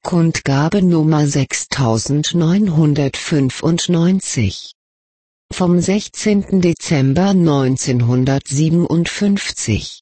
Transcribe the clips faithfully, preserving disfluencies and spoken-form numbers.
Kundgabe Nummer sechstausendneunhundertfünfundneunzig. Vom sechzehnten Dezember neunzehnhundertsiebenundfünfzig.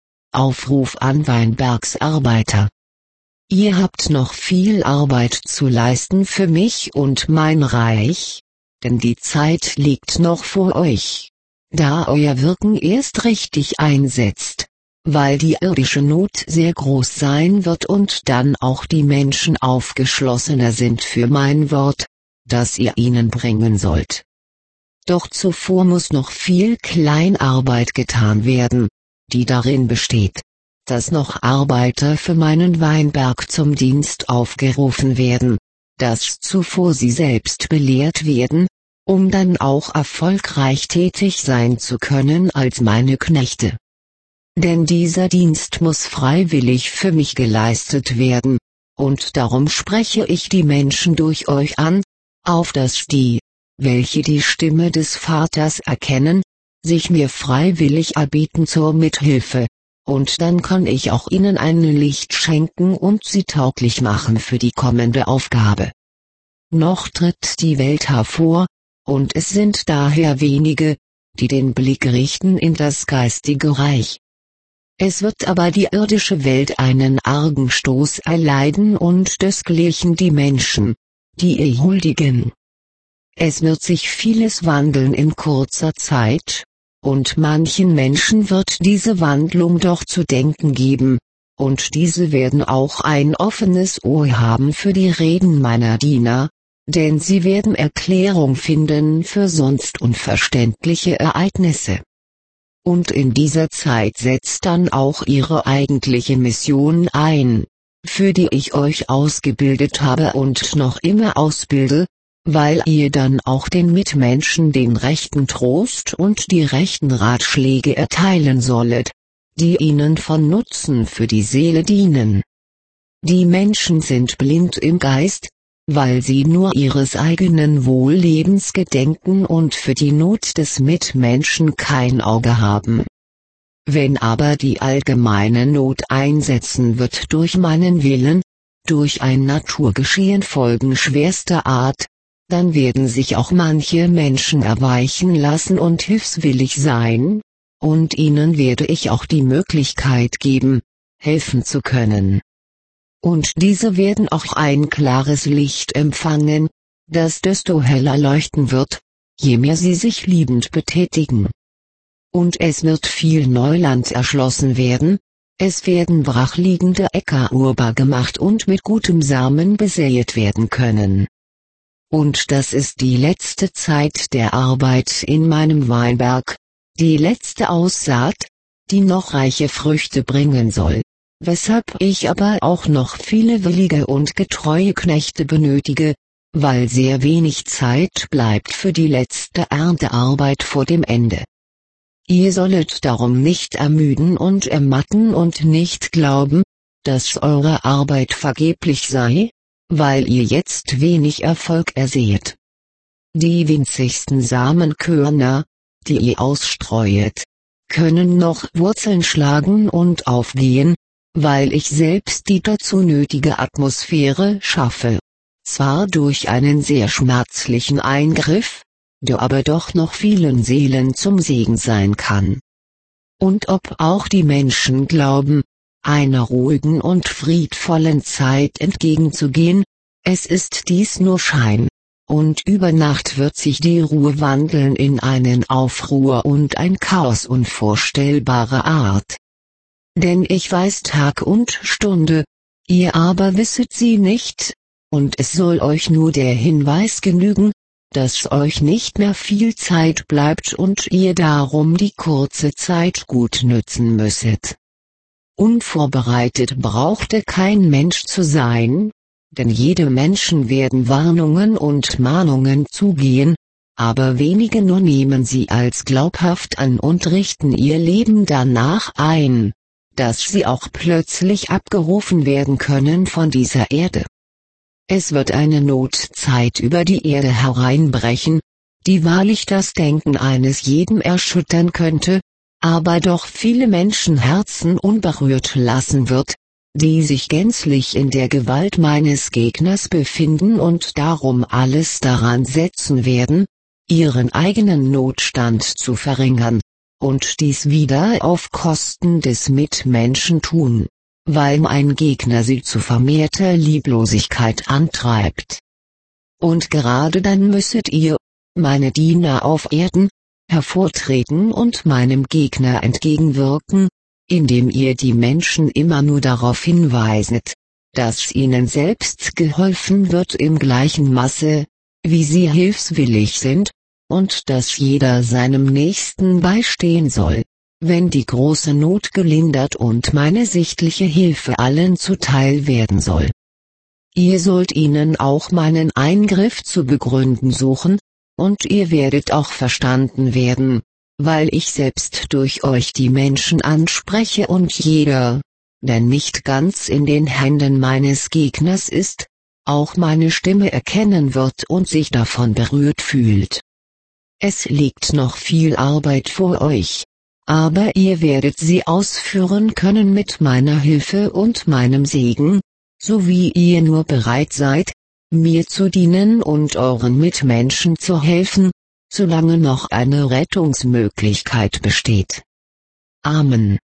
Aufruf an Weinbergs Arbeiter. Ihr habt noch viel Arbeit zu leisten für mich und mein Reich, denn die Zeit liegt noch vor euch, da euer Wirken erst richtig einsetzt, weil die irdische Not sehr groß sein wird und dann auch die Menschen aufgeschlossener sind für mein Wort, das ihr ihnen bringen sollt. Doch zuvor muss noch viel Kleinarbeit getan werden, die darin besteht, dass noch Arbeiter für meinen Weinberg zum Dienst aufgerufen werden, dass zuvor sie selbst belehrt werden, um dann auch erfolgreich tätig sein zu können als meine Knechte. Denn dieser Dienst muss freiwillig für mich geleistet werden, und darum spreche ich die Menschen durch euch an, auf dass die, welche die Stimme des Vaters erkennen, sich mir freiwillig erbieten zur Mithilfe, und dann kann ich auch ihnen ein Licht schenken und sie tauglich machen für die kommende Aufgabe. Noch tritt die Welt hervor, und es sind daher wenige, die den Blick richten in das geistige Reich. Es wird aber die irdische Welt einen argen Stoß erleiden und desgleichen die Menschen, die ihr huldigen. Es wird sich vieles wandeln in kurzer Zeit, und manchen Menschen wird diese Wandlung doch zu denken geben, und diese werden auch ein offenes Ohr haben für die Reden meiner Diener, denn sie werden Erklärung finden für sonst unverständliche Ereignisse. Und in dieser Zeit setzt dann auch ihre eigentliche Mission ein, für die ich euch ausgebildet habe und noch immer ausbilde, weil ihr dann auch den Mitmenschen den rechten Trost und die rechten Ratschläge erteilen sollet, die ihnen von Nutzen für die Seele dienen. Die Menschen sind blind im Geist, weil sie nur ihres eigenen Wohllebens gedenken und für die Not des Mitmenschen kein Auge haben. Wenn aber die allgemeine Not einsetzen wird durch meinen Willen, durch ein Naturgeschehen Folgen schwerster Art, dann werden sich auch manche Menschen erweichen lassen und hilfswillig sein, und ihnen werde ich auch die Möglichkeit geben, helfen zu können. Und diese werden auch ein klares Licht empfangen, das desto heller leuchten wird, je mehr sie sich liebend betätigen. Und es wird viel Neuland erschlossen werden, es werden brachliegende Äcker urbar gemacht und mit gutem Samen besäet werden können. Und das ist die letzte Zeit der Arbeit in meinem Weinberg, die letzte Aussaat, die noch reiche Früchte bringen soll. Weshalb ich aber auch noch viele willige und getreue Knechte benötige, weil sehr wenig Zeit bleibt für die letzte Erntearbeit vor dem Ende. Ihr sollet darum nicht ermüden und ermatten und nicht glauben, dass eure Arbeit vergeblich sei, weil ihr jetzt wenig Erfolg ersehet. Die winzigsten Samenkörner, die ihr ausstreuet, können noch Wurzeln schlagen und aufgehen, weil ich selbst die dazu nötige Atmosphäre schaffe, zwar durch einen sehr schmerzlichen Eingriff, der aber doch noch vielen Seelen zum Segen sein kann. Und ob auch die Menschen glauben, einer ruhigen und friedvollen Zeit entgegenzugehen, es ist dies nur Schein, und über Nacht wird sich die Ruhe wandeln in einen Aufruhr und ein Chaos unvorstellbarer Art. Denn ich weiß Tag und Stunde, ihr aber wisset sie nicht, und es soll euch nur der Hinweis genügen, dass euch nicht mehr viel Zeit bleibt und ihr darum die kurze Zeit gut nützen müsset. Unvorbereitet brauchte kein Mensch zu sein, denn jedem Menschen werden Warnungen und Mahnungen zugehen, aber wenige nur nehmen sie als glaubhaft an und richten ihr Leben danach ein, dass sie auch plötzlich abgerufen werden können von dieser Erde. Es wird eine Notzeit über die Erde hereinbrechen, die wahrlich das Denken eines jeden erschüttern könnte, aber doch viele Menschenherzen unberührt lassen wird, die sich gänzlich in der Gewalt meines Gegners befinden und darum alles daran setzen werden, ihren eigenen Notstand zu verringern, und dies wieder auf Kosten des Mitmenschen tun, weil mein Gegner sie zu vermehrter Lieblosigkeit antreibt. Und gerade dann müsset ihr, meine Diener auf Erden, hervortreten und meinem Gegner entgegenwirken, indem ihr die Menschen immer nur darauf hinweiset, dass ihnen selbst geholfen wird im gleichen Maße, wie sie hilfswillig sind, und dass jeder seinem Nächsten beistehen soll, wenn die große Not gelindert und meine sichtliche Hilfe allen zuteil werden soll. Ihr sollt ihnen auch meinen Eingriff zu begründen suchen, und ihr werdet auch verstanden werden, weil ich selbst durch euch die Menschen anspreche und jeder, der nicht ganz in den Händen meines Gegners ist, auch meine Stimme erkennen wird und sich davon berührt fühlt. Es liegt noch viel Arbeit vor euch, aber ihr werdet sie ausführen können mit meiner Hilfe und meinem Segen, so wie ihr nur bereit seid, mir zu dienen und euren Mitmenschen zu helfen, solange noch eine Rettungsmöglichkeit besteht. Amen.